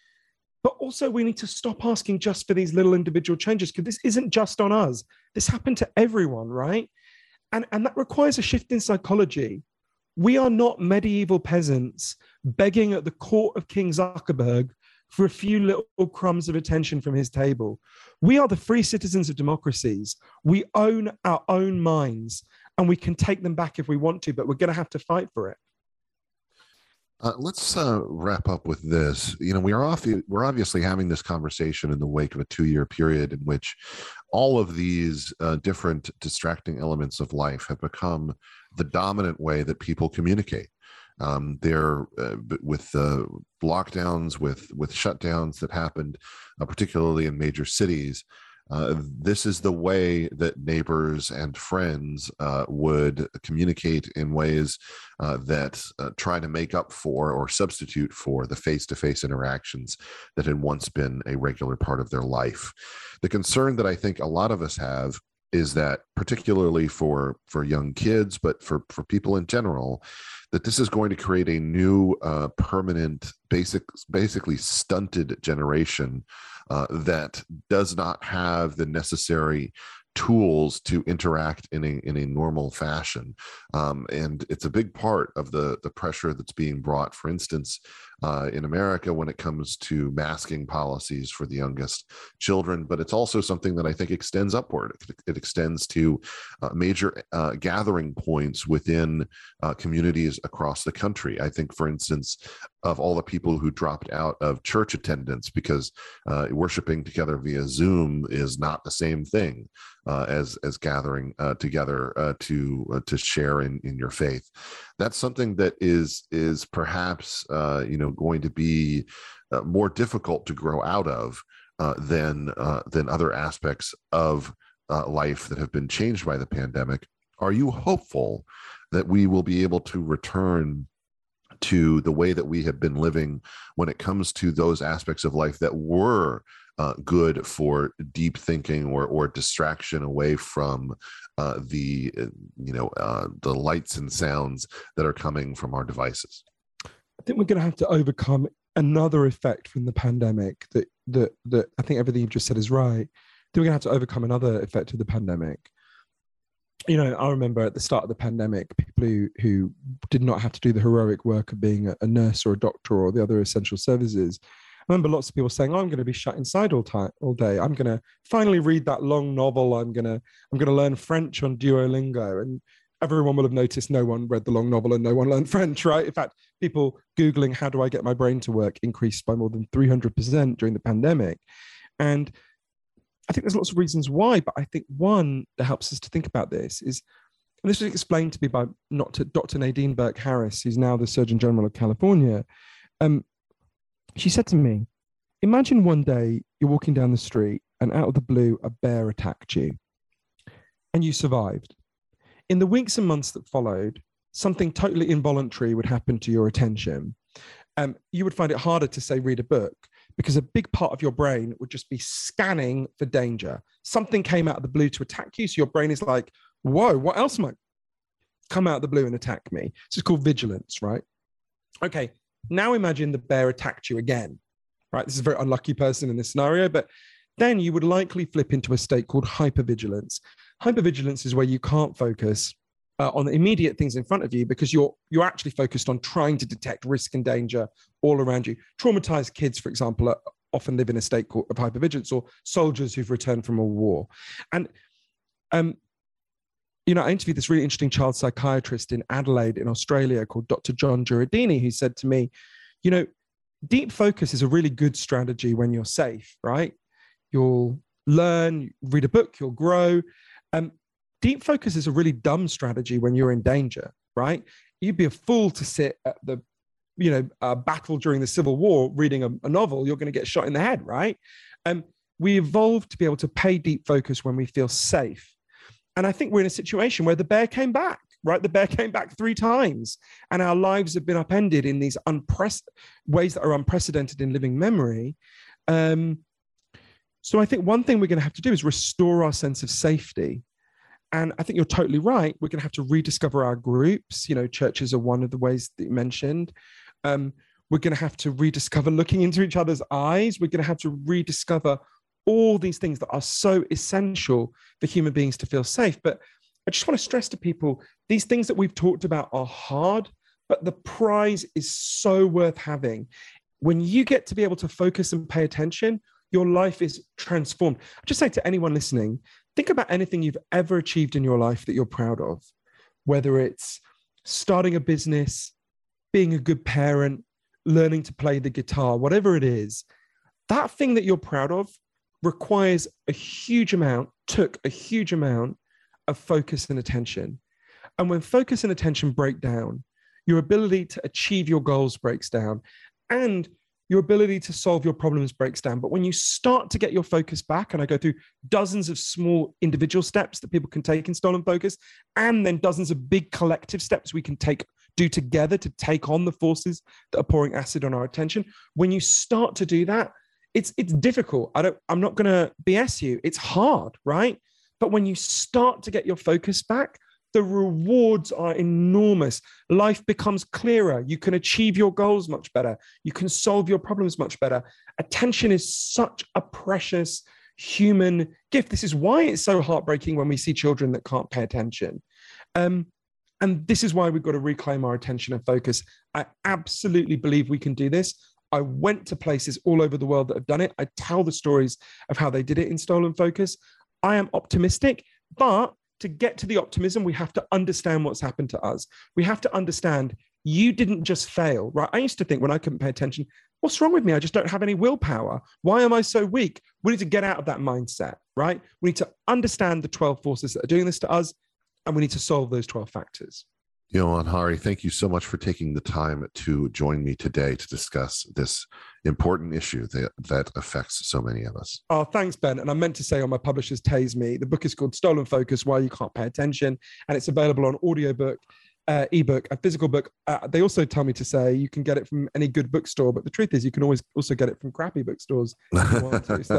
But also we need to stop asking just for these little individual changes, because this isn't just on us. This happened to everyone, right? And, and that requires a shift in psychology. We are not medieval peasants begging at the court of King Zuckerberg for a few little crumbs of attention from his table. We are the free citizens of democracies. We own our own minds, and we can take them back if we want to, but we're going to have to fight for it. Uh, let's uh, wrap up with this. You know, we are off, we're obviously having this conversation in the wake of a two-year period in which all of these uh, different distracting elements of life have become the dominant way that people communicate. Um, they're uh, with uh, lockdowns, with with shutdowns that happened, uh, particularly in major cities. Uh, this is the way that neighbors and friends uh, would communicate in ways uh, that uh, try to make up for or substitute for the face-to-face interactions that had once been a regular part of their life. The concern that I think a lot of us have is that, particularly for for young kids, but for for people in general, that this is going to create a new uh, permanent, basic, basically stunted generation uh, that does not have the necessary tools to interact in a in a normal fashion. Um, and it's a big part of the the pressure that's being brought, for instance, uh, in America when it comes to masking policies for the youngest children. But it's also something that I think extends upward. It, it extends to uh, major uh, gathering points within uh, communities across the country. I think, for instance, of all the people who dropped out of church attendance because uh, worshiping together via Zoom is not the same thing uh, as as gathering uh, together uh, to uh, to share in, in your faith. That's something that is is perhaps uh, you know going to be uh, more difficult to grow out of uh, than uh, than other aspects of uh, life that have been changed by the pandemic. Are you hopeful that we will be able to return to the way that we have been living when it comes to those aspects of life that were uh, good for deep thinking or or distraction away from uh, the you know uh, the lights and sounds that are coming from our devices? I think we're going to have to overcome another effect from the pandemic. That that that I think everything you've just said is right. I think we're going to have to overcome another effect of the pandemic. You know, I remember at the start of the pandemic, people who, who did not have to do the heroic work of being a, a nurse or a doctor or the other essential services. I remember lots of people saying, oh, I'm going to be shut inside all time, all day. I'm going to finally read that long novel. I'm going to, I'm going to learn French on Duolingo. And everyone will have noticed no one read the long novel and no one learned French, right? In fact, people Googling, how do I get my brain to work, increased by more than three hundred percent during the pandemic. And I think there's lots of reasons why, but I think one that helps us to think about this is, and this was explained to me by not to Doctor Nadine Burke-Harris, who's now the Surgeon General of California. Um, she said to me, imagine one day you're walking down the street and out of the blue, a bear attacked you and you survived. In the weeks and months that followed, something totally involuntary would happen to your attention. Um, you would find it harder to, say, read a book, because a big part of your brain would just be scanning for danger. Something came out of the blue to attack you, so your brain is like, whoa, what else might come out of the blue and attack me? This is called vigilance, right? Okay, now imagine the bear attacked you again, right? This is a very unlucky person in this scenario, but then you would likely flip into a state called hypervigilance. Hypervigilance is where you can't focus Uh, on the immediate things in front of you because you're you're actually focused on trying to detect risk and danger all around you. Traumatized kids, for example, are, often live in a state of hypervigilance, or soldiers who've returned from a war. And, um, you know, I interviewed this really interesting child psychiatrist in Adelaide in Australia called Doctor John Giardini, who said to me, you know, deep focus is a really good strategy when you're safe, right? You'll learn, read a book, you'll grow. Um, Deep focus is a really dumb strategy when you're in danger, right? You'd be a fool to sit at the, you know, uh, battle during the Civil War reading a, a novel. You're going to get shot in the head, right? Um, we evolved to be able to pay deep focus when we feel safe. And I think we're in a situation where the bear came back, right? The bear came back three times, and our lives have been upended in these unprecedented ways that are unprecedented in living memory. Um, so I think one thing we're going to have to do is restore our sense of safety. And I think you're totally right. We're going to have to rediscover our groups. You know, churches are one of the ways that you mentioned. Um, we're going to have to rediscover looking into each other's eyes. We're going to have to rediscover all these things that are so essential for human beings to feel safe. But I just want to stress to people, these things that we've talked about are hard, but the prize is so worth having. When you get to be able to focus and pay attention, your life is transformed. I just say to anyone listening, think about anything you've ever achieved in your life that you're proud of, whether it's starting a business, being a good parent, learning to play the guitar, whatever it is. That thing that you're proud of requires a huge amount, took a huge amount of focus and attention. And when focus and attention break down, your ability to achieve your goals breaks down, and your ability to solve your problems breaks down. But when you start to get your focus back, and I go through dozens of small individual steps that people can take in Stolen Focus, and then dozens of big collective steps we can take, do together to take on the forces that are pouring acid on our attention. When you start to do that, it's it's difficult. I don't, I'm not gonna B S you. It's hard, right? But when you start to get your focus back, the rewards are enormous. Life becomes clearer. You can achieve your goals much better. You can solve your problems much better. Attention is such a precious human gift. This is why it's so heartbreaking when we see children that can't pay attention. Um, and this is why we've got to reclaim our attention and focus. I absolutely believe we can do this. I went to places all over the world that have done it. I tell the stories of how they did it in Stolen Focus. I am optimistic, but to get to the optimism, we have to understand what's happened to us. We have to understand you didn't just fail, right? I used to think when I couldn't pay attention, what's wrong with me? I just don't have any willpower. Why am I so weak? We need to get out of that mindset, right? We need to understand the twelve forces that are doing this to us, and we need to solve those twelve factors. Johan Hari, thank you so much for taking the time to join me today to discuss this important issue that, that affects so many of us. Oh, thanks, Ben. And I meant to say on my publisher's Tase Me, the book is called Stolen Focus, Why You Can't Pay Attention, and it's available on audiobook, uh, ebook, a physical book. Uh, they also tell me to say you can get it from any good bookstore, but the truth is you can always also get it from crappy bookstores if you want to.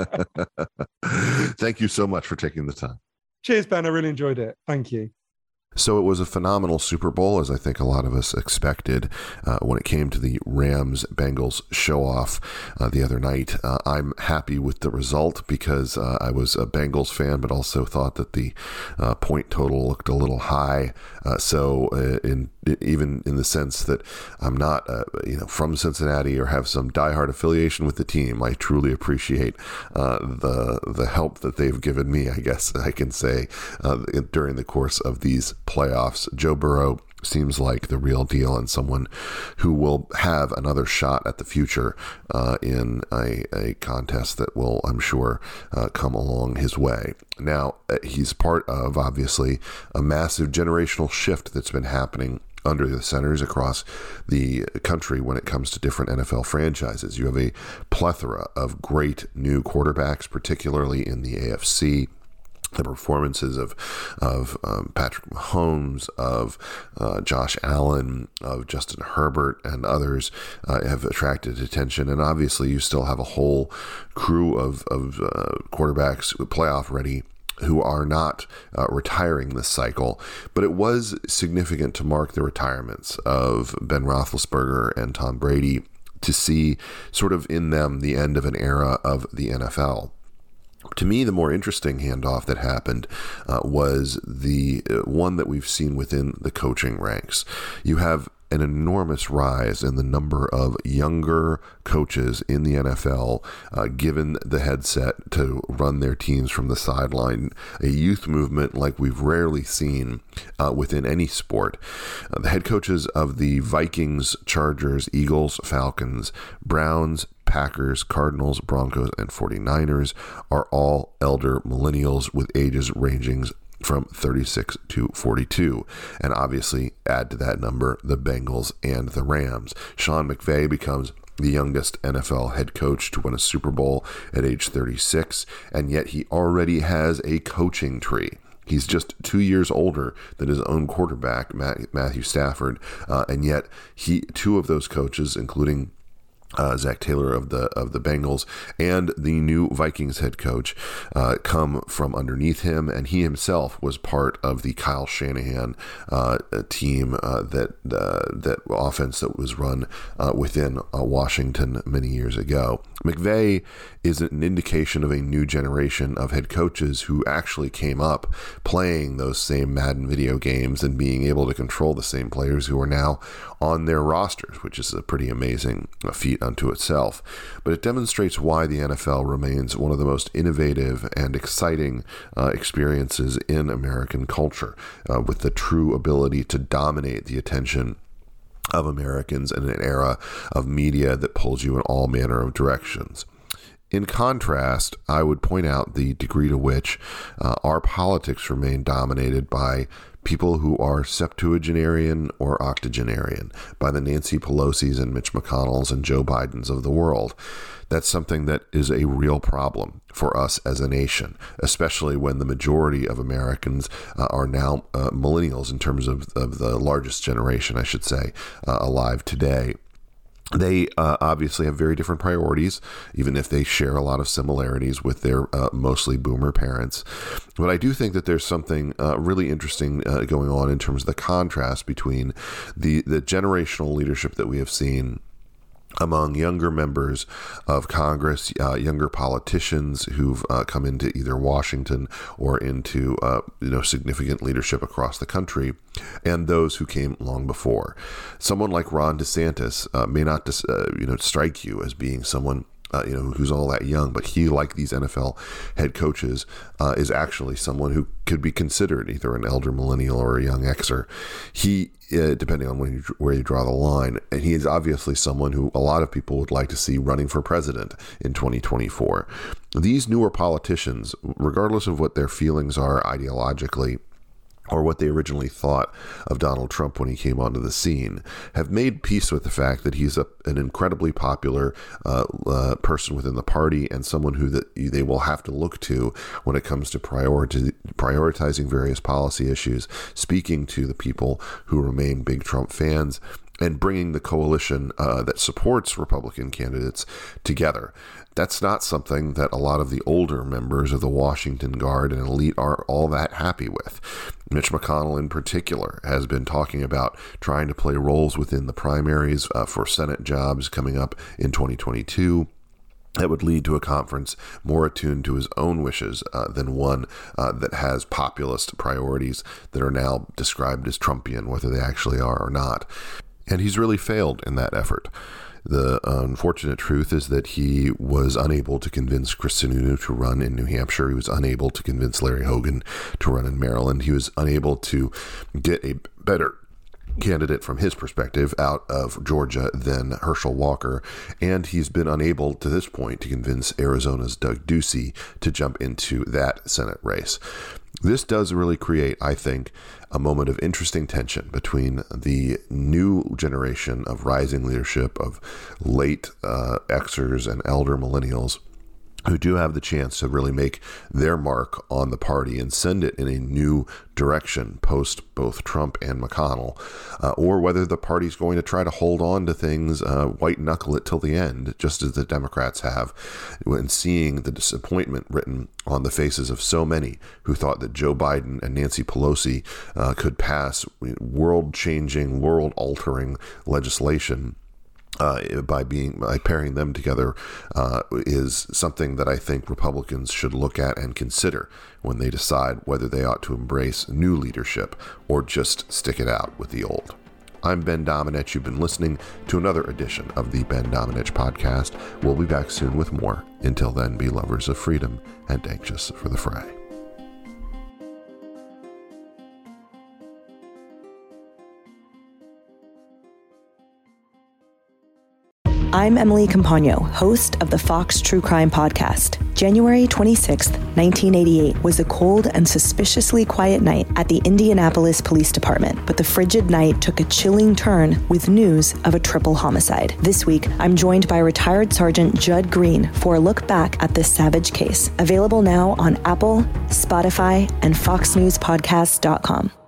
So. Thank you so much for taking the time. Cheers, Ben. I really enjoyed it. Thank you. So it was a phenomenal Super Bowl, as I think a lot of us expected uh, when it came to the Rams-Bengals show-off uh, the other night. Uh, I'm happy with the result because uh, I was a Bengals fan, but also thought that the uh, point total looked a little high. Uh, so uh, in even in the sense that I'm not uh, you know, from Cincinnati or have some diehard affiliation with the team, I truly appreciate uh, the the help that they've given me, I guess I can say, uh, during the course of these playoffs. Joe Burrow seems like the real deal and someone who will have another shot at the future uh, in a, a contest that will, I'm sure, uh, come along his way. Now, he's part of, obviously, a massive generational shift that's been happening under the centers across the country when it comes to different N F L franchises. You have a plethora of great new quarterbacks, particularly in the A F C. The performances of of um, Patrick Mahomes, of uh, Josh Allen, of Justin Herbert, and others uh, have attracted attention. And obviously, you still have a whole crew of of uh, quarterbacks playoff ready who are not uh, retiring this cycle. But it was significant to mark the retirements of Ben Roethlisberger and Tom Brady, to see sort of in them the end of an era of the N F L. To me, the more interesting handoff that happened uh, was the uh, one that we've seen within the coaching ranks. You have an enormous rise in the number of younger coaches in the N F L uh, given the headset to run their teams from the sideline, a youth movement like we've rarely seen uh, within any sport. Uh, the head coaches of the Vikings, Chargers, Eagles, Falcons, Browns, Packers, Cardinals, Broncos, and forty-niners are all elder millennials with ages ranging from thirty-six to forty-two. And obviously, add to that number the Bengals and the Rams. Sean McVay becomes the youngest N F L head coach to win a Super Bowl at age thirty-six, and yet he already has a coaching tree. He's just two years older than his own quarterback, Matthew Stafford, uh, and yet he two of those coaches, including Uh, Zach Taylor of the of the Bengals and the new Vikings head coach, uh, come from underneath him, and he himself was part of the Kyle Shanahan uh, team uh, that uh, that offense that was run uh, within uh, Washington many years ago. McVay is an indication of a new generation of head coaches who actually came up playing those same Madden video games and being able to control the same players who are now on their rosters, which is a pretty amazing feat unto itself. But it demonstrates why the N F L remains one of the most innovative and exciting uh, experiences in American culture, uh, with the true ability to dominate the attention of Americans in an era of media that pulls you in all manner of directions. In contrast, I would point out the degree to which uh, our politics remain dominated by people who are septuagenarian or octogenarian, by the Nancy Pelosi's and Mitch McConnell's and Joe Biden's of the world. That's something that is a real problem for us as a nation, especially when the majority of Americans uh, are now uh, millennials in terms of, of the largest generation, I should say, uh, alive today. They uh, obviously have very different priorities, even if they share a lot of similarities with their uh, mostly boomer parents. But I do think that there's something uh, really interesting uh, going on in terms of the contrast between the, the generational leadership that we have seen among younger members of Congress, uh, younger politicians who've uh, come into either Washington or into uh, you know significant leadership across the country, and those who came long before. Someone like Ron DeSantis uh, may not dis- uh, you know strike you as being someone Uh, you know, who's all that young, but he, like these N F L head coaches, uh, is actually someone who could be considered either an elder millennial or a young Xer. He, uh, depending on when you, where you draw the line, and he is obviously someone who a lot of people would like to see running for president in twenty twenty-four. These newer politicians, regardless of what their feelings are ideologically, or what they originally thought of Donald Trump when he came onto the scene, have made peace with the fact that he's a, an incredibly popular uh, uh, person within the party and someone who that they will have to look to when it comes to priority, prioritizing various policy issues, speaking to the people who remain big Trump fans, and bringing the coalition uh, that supports Republican candidates together. That's not something that a lot of the older members of the Washington Guard and elite are all that happy with. Mitch McConnell in particular has been talking about trying to play roles within the primaries uh, for Senate jobs coming up in twenty twenty-two. That would lead to a conference more attuned to his own wishes uh, than one uh, that has populist priorities that are now described as Trumpian, whether they actually are or not. And he's really failed in that effort. The unfortunate truth is that he was unable to convince Chris Sununu to run in New Hampshire. He was unable to convince Larry Hogan to run in Maryland. He was unable to get a better candidate from his perspective out of Georgia than Herschel Walker. And he's been unable to this point to convince Arizona's Doug Ducey to jump into that Senate race. This does really create, I think, a moment of interesting tension between the new generation of rising leadership of late uh, Xers and elder millennials who do have the chance to really make their mark on the party and send it in a new direction post both Trump and McConnell, uh, or whether the party's going to try to hold on to things, uh, white knuckle it till the end, just as the Democrats have, when seeing the disappointment written on the faces of so many who thought that Joe Biden and Nancy Pelosi uh, could pass world-changing, world-altering legislation. Uh, by being by pairing them together uh, is something that I think Republicans should look at and consider when they decide whether they ought to embrace new leadership or just stick it out with the old. I'm Ben Domenech. You've been listening to another edition of the Ben Domenech Podcast. We'll be back soon with more. Until then, be lovers of freedom and anxious for the fray. I'm Emily Campagno, host of the Fox True Crime Podcast. January twenty-sixth, nineteen eighty-eight was a cold and suspiciously quiet night at the Indianapolis Police Department, but the frigid night took a chilling turn with news of a triple homicide. This week, I'm joined by retired Sergeant Judd Green for a look back at this savage case. Available now on Apple, Spotify, and fox news podcast dot com.